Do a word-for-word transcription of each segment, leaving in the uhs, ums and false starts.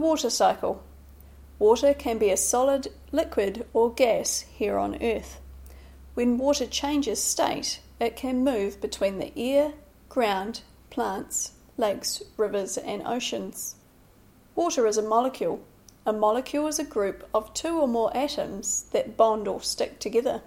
water cycle. Water can be a solid, liquid, or gas here on Earth. When water changes state, it can move between the air, ground, plants, lakes, rivers, and oceans. Water is a molecule. A molecule is a group of two or more atoms that bond or stick together.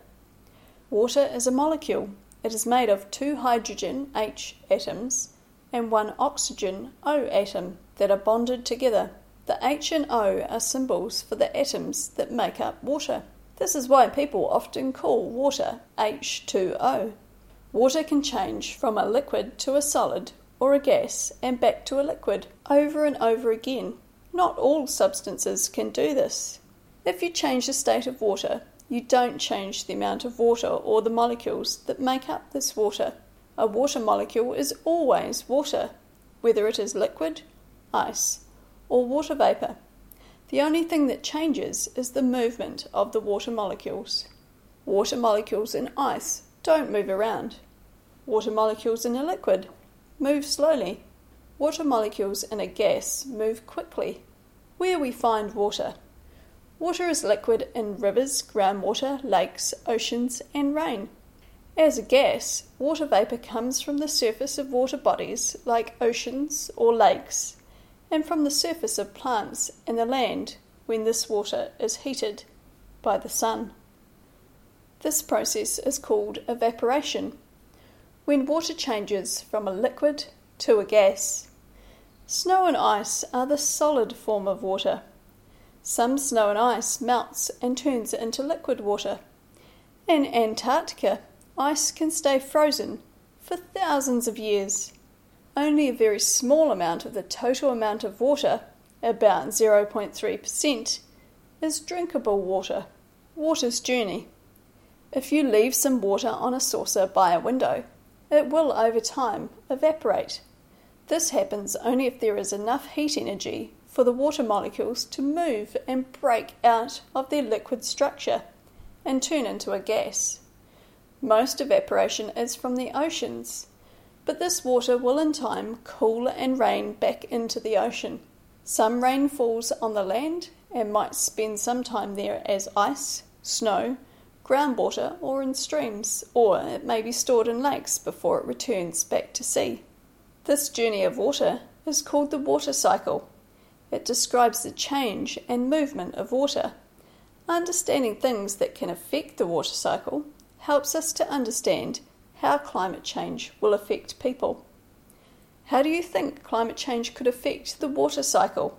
Water is a molecule. It is made of two hydrogen H atoms and one oxygen O atom that are bonded together. The H and O are symbols for the atoms that make up water. This is why people often call water H two O. Water can change from a liquid to a solid or a gas and back to a liquid over and over again. Not all substances can do this. If you change the state of water, you don't change the amount of water or the molecules that make up this water. A water molecule is always water, whether it is liquid, ice, or water vapour. The only thing that changes is the movement of the water molecules. Water molecules in ice don't move around. Water molecules in a liquid move slowly. Water molecules in a gas move quickly. Where we find water. Water is liquid in rivers, groundwater, lakes, oceans, and rain. As a gas, water vapour comes from the surface of water bodies like oceans or lakes, and from the surface of plants and the land when this water is heated by the sun. This process is called evaporation, when water changes from a liquid to a gas. Snow and ice are the solid form of water. Some snow and ice melts and turns into liquid water. In Antarctica, ice can stay frozen for thousands of years. Only a very small amount of the total amount of water, about zero point three percent, is drinkable water. Water's journey. If you leave some water on a saucer by a window, it will over time evaporate. This happens only if there is enough heat energy for the water molecules to move and break out of their liquid structure and turn into a gas. Most evaporation is from the oceans, but this water will in time cool and rain back into the ocean. Some rain falls on the land and might spend some time there as ice, snow, groundwater, or in streams, or it may be stored in lakes before it returns back to sea. This journey of water is called the water cycle. It describes the change and movement of water. Understanding things that can affect the water cycle helps us to understand how climate change will affect people. How do you think climate change could affect the water cycle?